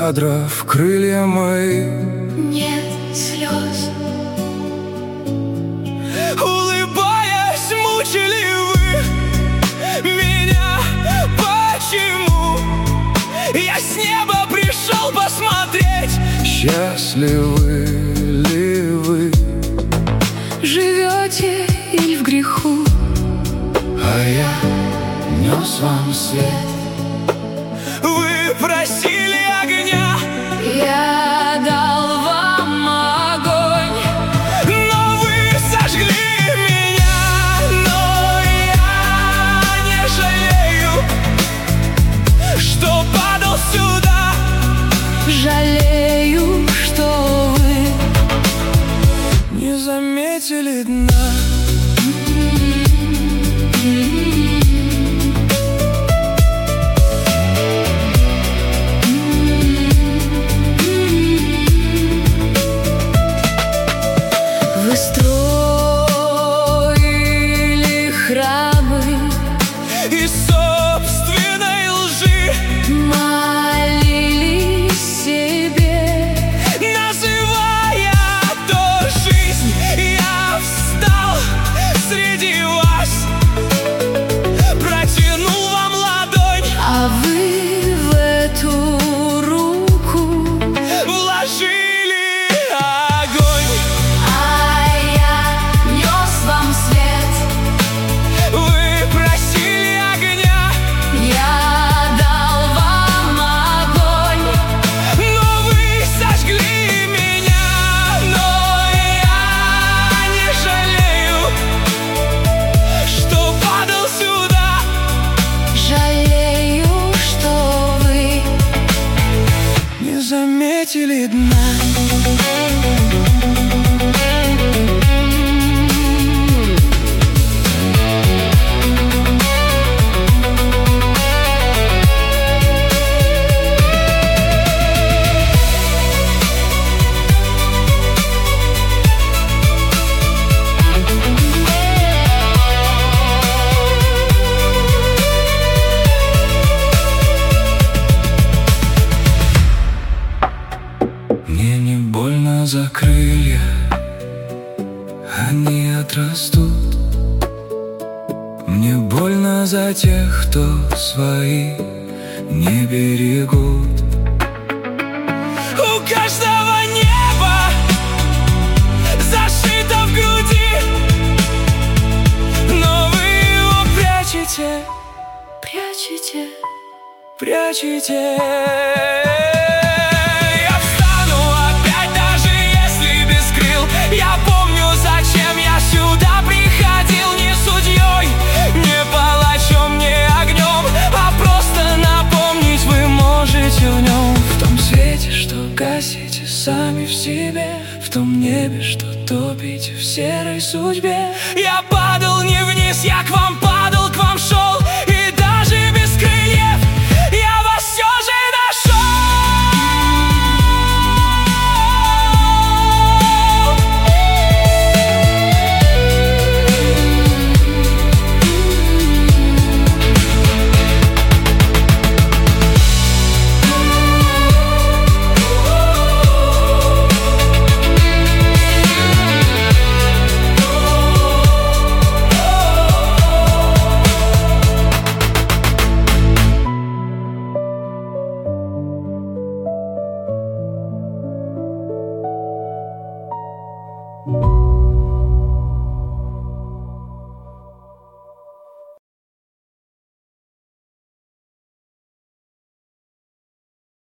задрав крылья мои. Нет слез. Улыбаясь, мучили вы меня. Почему? Я с неба пришел посмотреть. Счастливы ли вы? Живете или в греху? А я нес вам свет. Вы просили огня, Я дал вам огонь, но вы сожгли меня. Но я не жалею, что падал сюда. жалею, что вы Не заметили дна. Вы строили храмы Из собственной лжи молились себе, называя то жизнь. Я встал среди вас, протянул вам ладонь, а вы в эту руку, вложили огонь. а я нес вам свет. Вы просили огня, Я дал вам огонь, но вы сожгли меня. Но я не жалею, что падал сюда. жалею, что вы Не заметили дна. Мне не больно за крылья, они отрастут. Мне больно за тех, кто свои не берегут. У каждого небо зашито в груди, но вы его прячете, прячете. прячете. Я встану опять, даже если без крыл. Я помню, зачем я сюда приходил. Не судьей, не палачом, не огнем, а просто напомнить вы можете в нем. В том свете, что гасите сами в себе, в том небе, что топите в серой судьбе. Я падал не вниз, я к вам